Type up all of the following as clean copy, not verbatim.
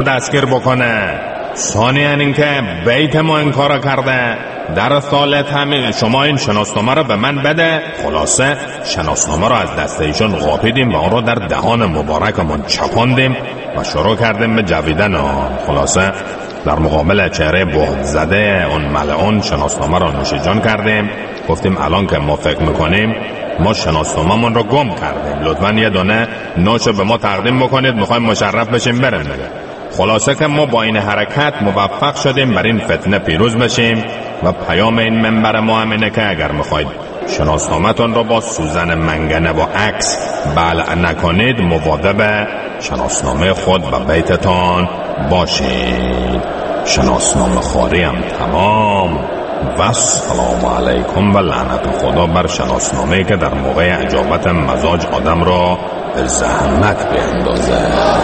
دستگیر بکنه. ثانیاً اینکه بیت ما این کارو کرده. در ثالث هم شما این شناسنامه رو به من بده. خلاصه شناسنامه رو از دست ایشون قاپیدیم و اون رو در دهان مبارکمون چپاندیم و شروع کردیم به جویدن آن. خلاصه در مقابل چهره بهت زده اون ملعون شناسنامه رو نوش جان کردیم. گفتیم الان که ما فکر میکنیم ما شناسنامه‌مون رو گم کردیم، لطفاً یه دونه نوشو به ما تقدیم بکنید، میخوایم مشرف بشیم بریم. خلاصه که ما با این حرکت موفق شدیم بر این فتنه پیروز بشیم و پیام این منبر ما هم اینه که اگر میخواید شناسنامه‌تون رو با سوزن منگنه و عکس بلع نکنید، مواظب شناسنامه خود و بیتتان باشید. شناسنامه خواری هم تمام و السلام علیکم و لعنت خدا بر شناسنامه‌ای که در موقع اجابت مزاج آدم را به زحمت بیندازه.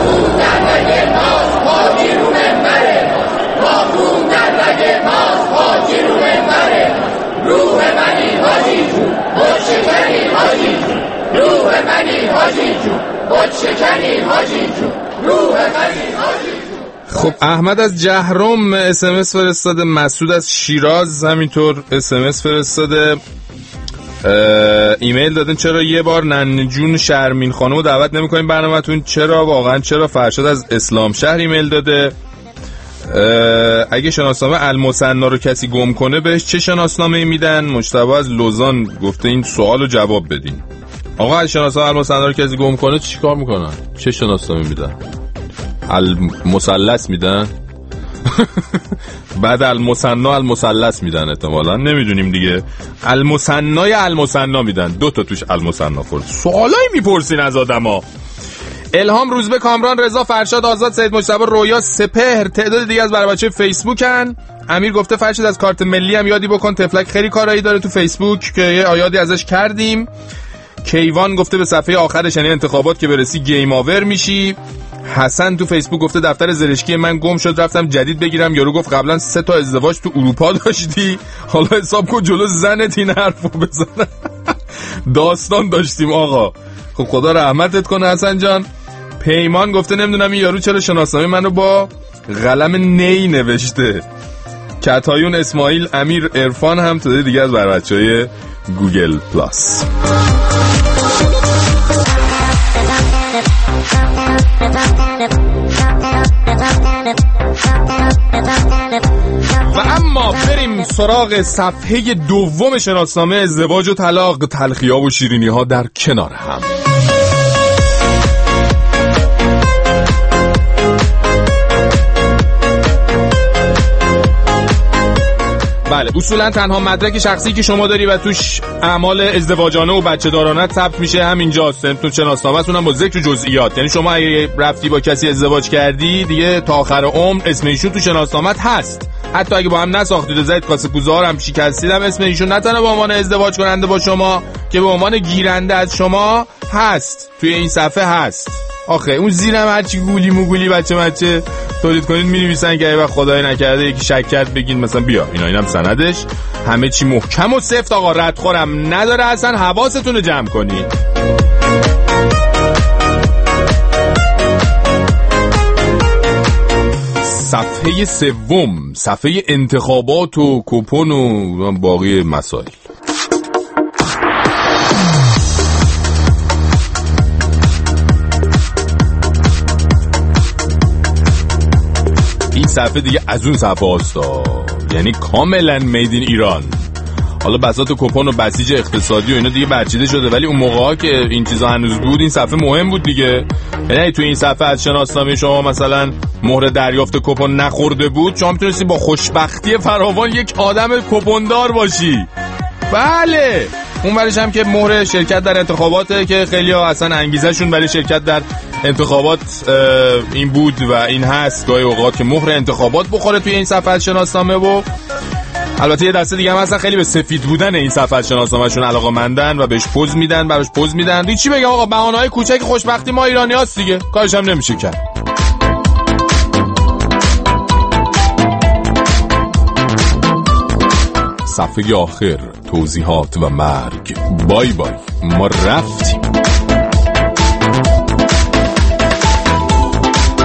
خب احمد از جهرم اسمس فرستاده، مسعود از شیراز همینطور اسمس فرستاده، ایمیل دادن چرا یه بار ننجون شرمین خانم رو دعوت نمی‌کنین برنامه‌تون، چرا واقعا چرا. فرشاد از اسلام شهر ایمیل داده اگه شناسنامه المثنا رو کسی گم کنه بهش چه شناسنامه‌ای میدن. مجتبی از لوزان گفته این سوالو جواب بدین. آقا از شناسنامه المثنا رو کسی گم کنه چیکار میکنن؟ چه شناسنامه‌ای میدن؟ المثلث میدن؟ بعد المثلث میدن احتمالاً، نمیدونیم دیگه. المثنا میدن، 2 تا توش المثنا خورد. سوالایی میپرسین از آدما. الهام روزبه کامران رضا فرشاد آزاد سید مجتبی رویا سپهر تعداد دیگه از برای بچه فیسبوکن. امیر گفته فرشاد از کارت ملی هم یادی بکن، تفلک خیلی کارایی داره تو فیسبوک که یه یادی ازش کردیم. کیوان گفته به صفحه آخرش یعنی انتخابات که برسی گیم آور میشی. حسن تو فیسبوک گفته دفتر زرشکی من گم شد رفتم جدید بگیرم، یارو گفت قبلا 3 تا ازدواج تو اروپا داشتی، حالا حساب کن جلو زنت این حرفو بزنه. داستان داشتیم آقا. خب خدا رحمتت کنه حسن جان. پیمان گفته نمیدونم این یارو چرا شناسنامه منو با قلم نی نوشته. کتایون اسماعیل امیر عرفان هم تو دیگه از بچهای گوگل پلاس. و اما بریم سراغ صفحه دوم شناسنامه ازدواج و طلاق، تلخی‌ها و شیرینی‌ها در کنار هم. بله اصولا تنها مدرک شخصی که شما داری و توش اعمال ازدواجانه و بچه دارانه ثبت میشه همینجاست. تو شناسنامه‌تون هم با ذکر جزئیات، یعنی شما اگه رفتی با کسی ازدواج کردی دیگه تا آخر عمر اسم ایشون تو شناسنامه‌ت هست. حتی اگه با هم نساختید و زید کاسه کوزار هم شکستید هم اسم ایشون نه تنها به عنوان ازدواج کننده با شما که به عنوان گیرنده از شما هست، توی این صفحه هست. آخه اون زیرم هرچی گولی موگولی بچه تولید کنید می‌نویسن که اگه خدای نکرده یکی شک کرد بگین مثلا بیا اینم سندش، همه چی محکم و سفت آقا، ردخورم نداره اصلا، حواستون رو جمع کنید. صفحه سوم، صفحه انتخابات و کوپن و باقی مسائل. این صفحه دیگه از اون صفحه هستا، یعنی کاملا میدین ایران. حالا بساط و کوپن و بسیج اقتصادی و اینا دیگه برچیده شده، ولی اون موقع ها که این چیزا هنوز بود این صفحه مهم بود دیگه. یعنی تو این صفحه از شناسنامه شما مثلا مهر دریافت کوپن نخورده بود، شما میتونستی با خوشبختی فراوان یک آدم کوپندار باشی. بله اون ورش هم که مهر شرکت در انتخاباته که خیلی ها اصلا انگیزه شون برای شرکت در انتخابات این بود و این هست گاهی اوقات که مهر انتخابات بخوره توی این صفحه شناسنامه. و البته یه دسته دیگه هم اصلا خیلی به سفید بودن این صفحه شناسنامه‌شون علاقه‌مندن و بهش پوز میدن، براش پوز میدن. چی بگم آقا، بهانه‌های کوچک خوشبختی ما ایرانی‌هاست دیگه، کارش هم نمیشه کرد. صفحه آخر توضیحات و مرگ. بای بای ما رفتیم.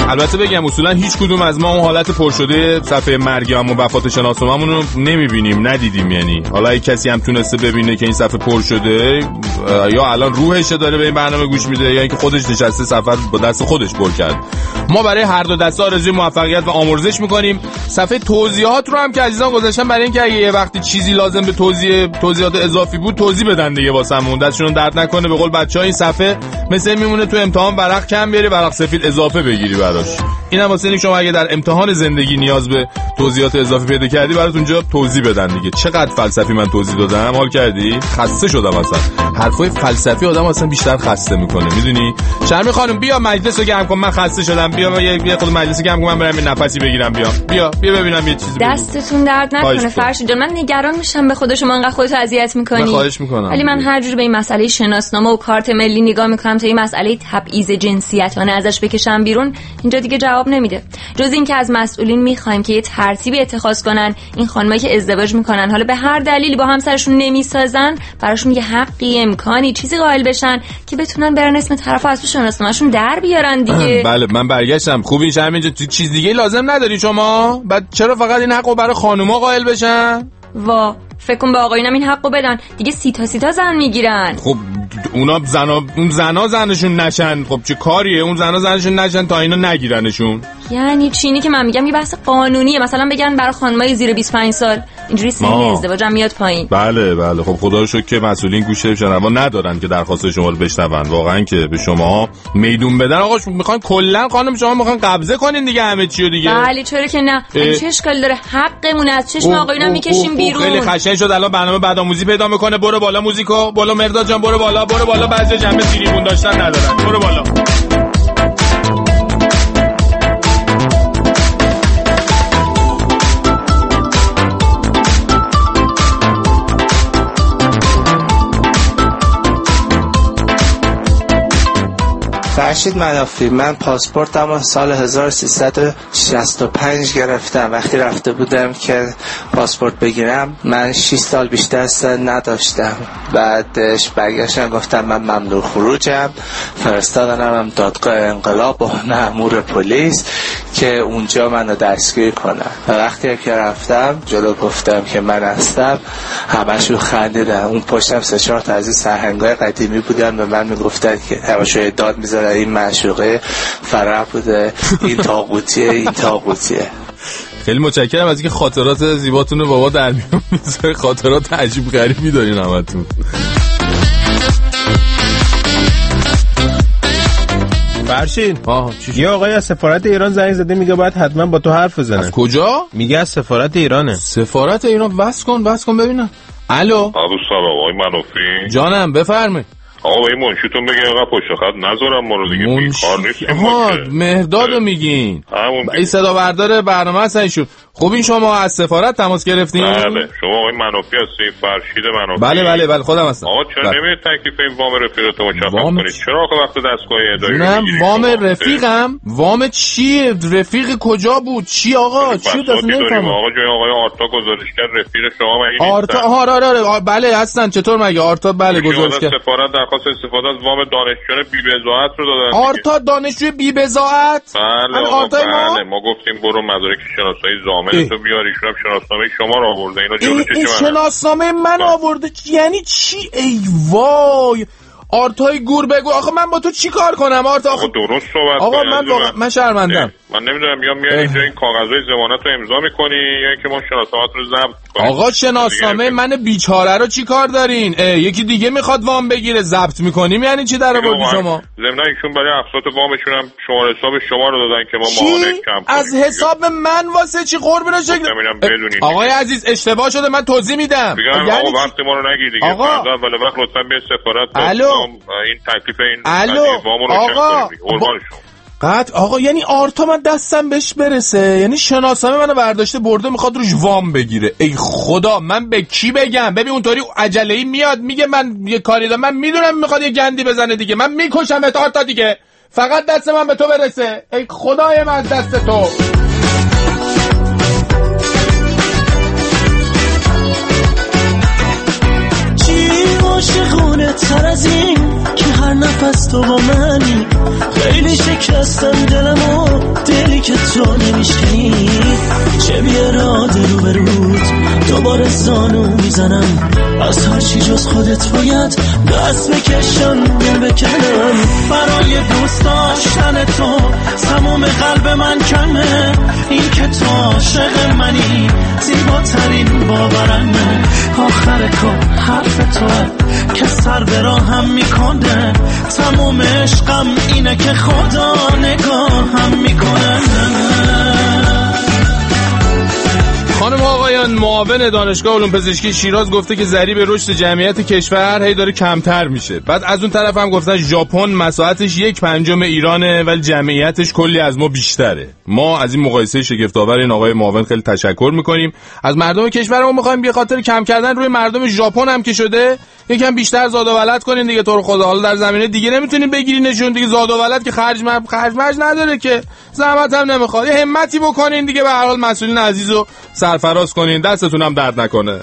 البته بگم اصولا هیچ کدوم از ما اون حالت پر شده صفحه مرگم و وفات شناسنامه‌مون رو نمیبینیم، ندیدیم. یعنی حالا اگه کسی هم تونسته ببینه که این صفحه پر شده، یا الان روحش داره به این برنامه گوش میده، یا اینکه خودش نشسته صفحه با دست خودش پر کرد. ما برای هر دو دسته آرزوی موفقیت و آمرزش میکنیم. صفحه توضیحات رو هم که عزیزان گذاشتن برای اینکه اگه یه وقتی چیزی لازم به توضیحات اضافی بود توضیح بدن دیگه، واسمون دستشون درد نکنه. به قول بچه‌ها این صفحه مثل میمونه تو امتحان ورق کم بیاری ورق سفید اضافه بگیری براش. اینم واسه اینکه شما اگه در امتحان زندگی نیاز به توضیحات اضافی پیدا کردی برات اونجا توضیح بدن دیگه. چقدر فلسفی من توضیح دادم، حال کردی؟ خسته شدم اصلا. حرفای فلسفی آدم اصلا بیشتر خسته میکنه، میدونی؟ شرمی خانم بیا مجلسو گرم کن، من خسته شدم. بیا یه خود مجلس گرم کن، من برم یه نفسی بگیرم. بیا ببینم یه چیزی. دستتون درد نکنه فرشید جان، من نگران میشم به خود شما انقدر خودت اذیت میکنی. من خواهش میکنم. ولی من هر جور به این مسئله شناسنامه و کارت ملی نگاه میکنم تا این مسئله تبعیض جنسیتانه ازش بکشم بیرون، اینجا دیگه جواب نمیده. جز این که از مسئولین میخوایم که یه ترتیبی اتخاذ کنن این خانمایی که ازدواج میکنن حالا به هر دلیلی با همسرشون نمیسازن، براشون یه حقی امکانی چیزی قائل بشن که بتونن برن اسم طرفو از تو شناسنامه‌شون در بیارن دیگه. بله من برگشتم. خوب این شرم اینجا چیز دیگه لازم نداری شما؟ بعد چرا فقط این حقو برای خانوما قائل بشن؟ وا فکر کنم به آقایونم این حقو بدن دیگه. سی تا زن میگیرن. خب اونا اون زنا زنشون نشن. خب چه کاریه اون زنا زنشون نشن تا اینا نگیرنشون؟ یعنی چینی که من میگم یه بحث قانونیه. مثلا بگن برای خانمای زیر 25 سال اینجوری سن ازدواجم میاد پایین. بله خب خدا رو شکر که مسئولین گوشه شنوا ندارن که درخواست شما رو بشنون. واقعا که به شما میدون بدن. آقا میخوان کلا خانم شما میخوان قبضه کنین دیگه همه چی رو دیگه. بله چرا که نه؟ چه اشکالی داره؟ حقمون از چشم آقایونم میکشیم بیرون. خیلی قشنگ شد. الان برنامه بعد آموزی پیدا میکنه. برو بالا موزیکو. بالا مرداد جان برو بالا. بعضی جنبه تریبون داشتن ندارن. برو بالا. فرشید منافی، من پاسپورتم سال 1365 گرفتم. وقتی رفته بودم که پاسپورت بگیرم من 6 سال بیشتر سن نداشتم. بعدش برگشتم گفتم من ممنوع خروجم، فرستادنم دادگاه انقلاب و مأمور پلیس که اونجا منو دستگیر کنن. و وقتی که رفتم جلو گفتم که من هستم، همشون خندیدن. اون پشتم 3-4 تا از سرهنگای قدیمی بودن به من میگفتن که همشون داد میذارن این معشوقه فرح بوده، این طاغوتیه. خیلی متشکرم از اینکه خاطرات زیباتون رو بابا در میون میذاره. خاطرات عجیب غریبی دارین همتون. فرشید یه آقای از سفارت ایران زنگ زده میگه باید حتما با تو حرف بزنه. از کجا؟ میگه از سفارت ایرانه. سفارت ایران؟ بس کن ببینم. الو سلام آقای منافی. جانم بفرمایید. آقا این منشیتون بگه اینقدر پشت خط نذارم ما رو دیگه. بیکار نیستیم. مهردادو میگین؟ این صدا بردار برنامه هست ایشون. خب این شما از سفارت تماس گرفتین؟ بله شما آقای منافی هستین؟ فرشید منافی. بله خودم هستم. آقا چرا نمیاد تکلیف این وام رفیقتو مشخص کنید؟ چرا آقا وقت دستگاه اداری نه وام رفیقم؟ وام چیه؟ رفیق کجا بود؟ چی آقا؟ چی دست نمیفهمم. آقا جای آقای آرتا گزارش کرد رفیق شما مگه آرتا؟ آره بله هستن. چطور مگه آرتا؟ بله گزارش کرد. سفارت درخواست استفاده از وام دانشجویان بی‌بضاعت رو دادن. آرتا دانشجوی بی‌بضاعت؟ بله ما گفتیم برو مدارک شناسایی ضامن تو بیار. ایشون هم شناسنامه شما رو آورده. اینا جلوی چشم من. شناسنامه من آورده یعنی چی؟ ای وای آرتای گور بگو. آخه من با تو چی کار کنم آرتا؟ آخه درست صحبت. آقا من شرمندم. من نمیدونم میای اینجا این کاغذهای ضمانت رو امضا میکنی یا اینکه ما شناسنامه رو ضبط کنیم؟ آقا شناسنامه من بیچاره رو چی کار دارین؟ یکی دیگه میخواد وام بگیره ضبط میکنیم یعنی چی در آوردی شما؟ ضمن ایشون برای اقساط وامشون هم شماره حساب شما رو دادن که ما معامله کم کنیم. از حساب من واسه چی قربون شکل؟ آقای عزیز اشتباه شده من توضیح میدم. یعنی آقا وقت ما رو نگیر دیگه. فردا اول وقت لطفا به سفارت این تکلیف این وامو رو چک کنید. قطع آقا یعنی آرتا من دستم بهش برسه؟ یعنی شناسنامه منو برداشته برده میخواد روش وام بگیره؟ ای خدا من به کی بگم؟ ببین اونطوری عجله‌ای میاد میگه من یه کاری دارم. من میدونم میخواد یه گندی بزنه دیگه. من میکشمت آرتا دیگه. فقط دست من به تو برسه. ای خدای من از دست تو. چی عاشقونه تر از این که هر نفس تو با منی. خیلی شکستم دلمو، دلی که تو نمیشکنی. چه بیاراده رو به رود دوباره زانو میزنم. از هر چی جز خودت باید دست بکشم دل بکنم. برای دوست داشتن تو تمام قلب من کمه. این که تو عاشق منی زیباترین باورمه. آخر کار حرف توه که سر به راهم میکنه. تمام عشقم اینه که خدا نگاهم میکنه. خانم آقایان، معاون دانشگاه علوم پزشکی شیراز گفته که ضریب رشد جمعیت کشور هی داره کمتر میشه. بعد از اون طرف هم گفتن ژاپن مساحتش 1/5 ایرانه ولی جمعیتش کلی از ما بیشتره. ما از این مقایسه شگفت‌آور این آقای معاون خیلی تشکر میکنیم. از مردم کشورمون میخوایم به خاطر کم کردن روی مردم ژاپن هم که شده یکم بیشتر زاد و ولد کنین دیگه. تو رو خدا حالا در زمینه دیگه نمیتونین بگیرینشون دیگه. زاد و ولد که خرج نداره که، زحمت هم نمیخواد. یه همتی بکنین دیگه. به هر حال مسئولین عزیزو سرفراز کنین، دستتون هم درد نکنه.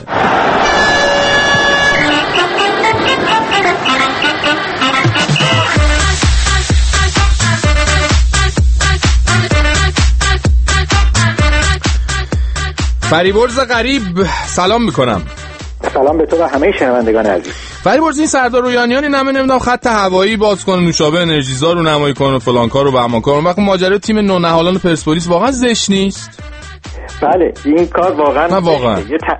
فریبرز غریب سلام میکنم. سلام به تو و همه شنوندگان عزیز. فریبرز این سردار رویانیان این همه نمیدونم خط هوایی باز کنه، نوشابه انرژیزا رو نمایی کنه، فلان کار رو بهمان کار. وقتی ماجرای تیم نونهالان پرسپولیس واقعا زشت نیست؟ بله این کار واقعا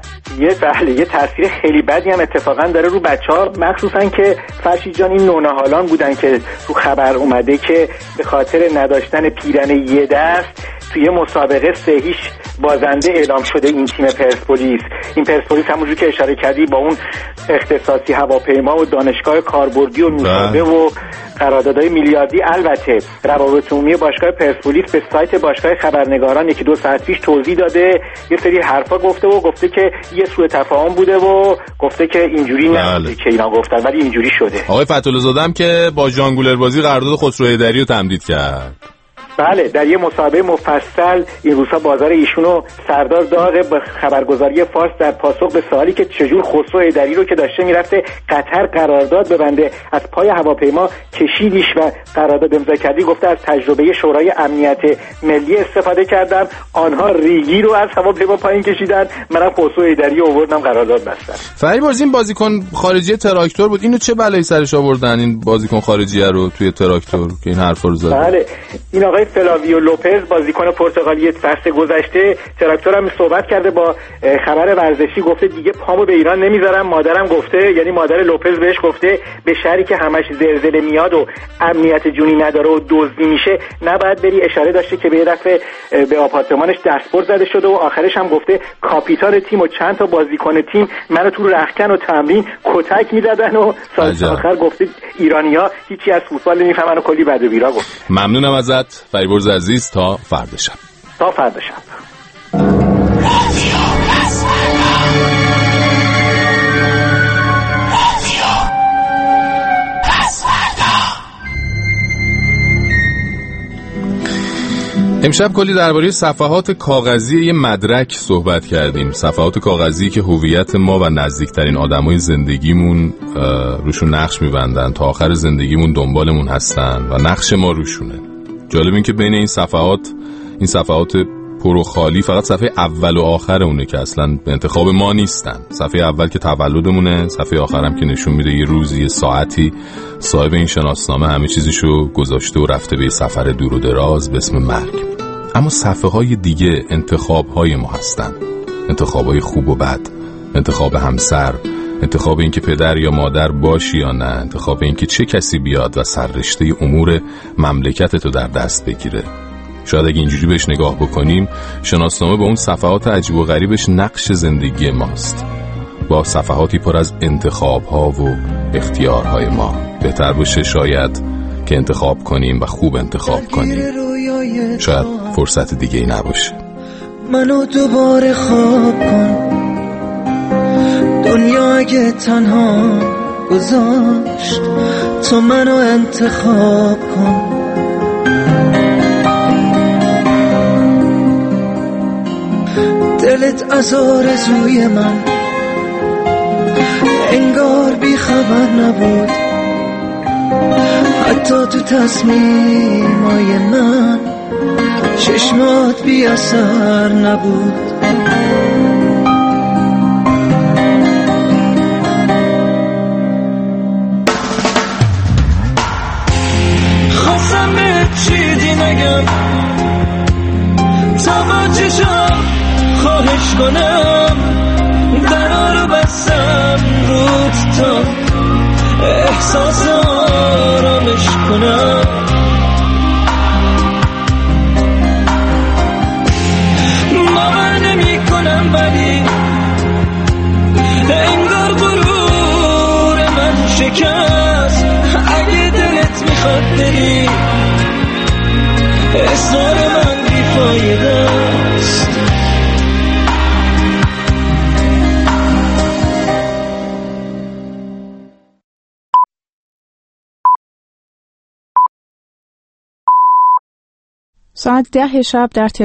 یه تاثیر خیلی بدی هم اتفاقا داره رو بچه‌ها، مخصوصا که فرشید جان این نونهالان بودن که تو خبر اومده که به خاطر نداشتن پیرن یه دست توی مسابقه 3-0 بازنده اعلام شده این تیم پرسپولیس. این پرسپولیس همونجور که اشاره کردی با اون اختصاصی هواپیما و دانشگاه کاربردی و نوشابه و قراردادهای میلیاردی، البته روابط عمومی باشگاه پرسپولیس به سایت باشگاه خبرنگاران 1-2 ساعت پیش توضیح داده، یه سری حرفا گفته که یه سوء تفاهم بوده و گفته که اینجوری نبوده که اینا گفتن ولی اینجوری شده. آقای فتح‌الله زاده هم که با ژانگولر بازی قرارداد خسرو هیدری رو تمدید کرد. بله در یه مسابقه مفصل این روزها بازار ایشونو سردار داغه به خبرگزاری فارس در پاسخ به سوالی که چجور خسرو هیدری رو که داشته میرفته قطر قرارداد ببنده از پای هواپیما کشیدیش و قرارداد امضا کردی، گفته از تجربه شورای امنیت ملی استفاده کردم، آنها ریگی رو از هواپیما پایین کشیدن، منم خسرو هیدری آوردم قرارداد بستم. فریبرز این بازیکن خارجی تراکتور بود، اینو چه بلایی سرش آوردن این بازیکن خارجی رو توی تراکتور که این حرفا رو زد؟ بله این آقای فلاویو لوپز بازیکن پرتغالی فصل گذشته تراکتورم صحبت کرده با خبر ورزشی، گفته دیگه پامو به ایران نمیذارم. مادرم گفته، یعنی مادر لوپز بهش گفته به شهری که همش زلزله میاد و امنیت جونی نداره و دزدی میشه نباید بری. اشاره داشته که به یه دفعه به آپارتمانش دستبرد زده شده و آخرش هم گفته کاپیتان تیم و چند تا بازیکن تیم منو تو رختکن و تمرین کتک میدادن و سال آخر گفته ایرانی‌ها هیچی از فوتبال نمیفهمن و کلی بد و بیرا گفت. ممنونم ازت فریبرز عزیز. تا فردا شب. امشب کلی درباره صفحات کاغذی یه مدرک صحبت کردیم. صفحات کاغذی که هویت ما و نزدیکترین آدمای زندگیمون روشون نقش می‌بندن، تا آخر زندگیمون دنبالمون هستن و نقش ما روشونه. جالب این که بین این صفحات پر و خالی فقط صفحه اول و آخر اونه که اصلا به انتخاب ما نیستن. صفحه اول که تولدمونه، صفحه آخرم که نشون میده یه روزی یه ساعتی صاحب این شناسنامه همه چیزشو گذاشته و رفته به سفر دور و دراز به اسم مرگ. اما صفحه های دیگه انتخاب های ما هستن، انتخاب های خوب و بد، انتخاب همسر، انتخاب این که پدر یا مادر باشی یا نه، انتخاب این که چه کسی بیاد و سررشته امور مملکتتو در دست بگیره. شاید اگه اینجوری بهش نگاه بکنیم شناسنامه با اون صفحات عجیب و غریبش نقش زندگی ماست، با صفحاتی پر از انتخاب‌ها و اختیارهای ما. بهتر باشه شاید که انتخاب کنیم و خوب انتخاب کنیم. شاید فرصت دیگه ای نباشه. منو دوباره خواب کن، دنیا اگه تنها گذاشت تو منو انتخاب کن. دلت از آرزوی من انگار بی خبر نبود، حتی تو تصمیمای من چشمات بی اثر نبود. خواستم به چیزی نگم تا با چشم خواهش کنم درا رو بستم روت تا احساس آرامش کنم. باور نمی کنم ولی انگار غرور من شکست. اگه دلت میخواد بری اصرار من بیفایده است. ساعت 10 شب در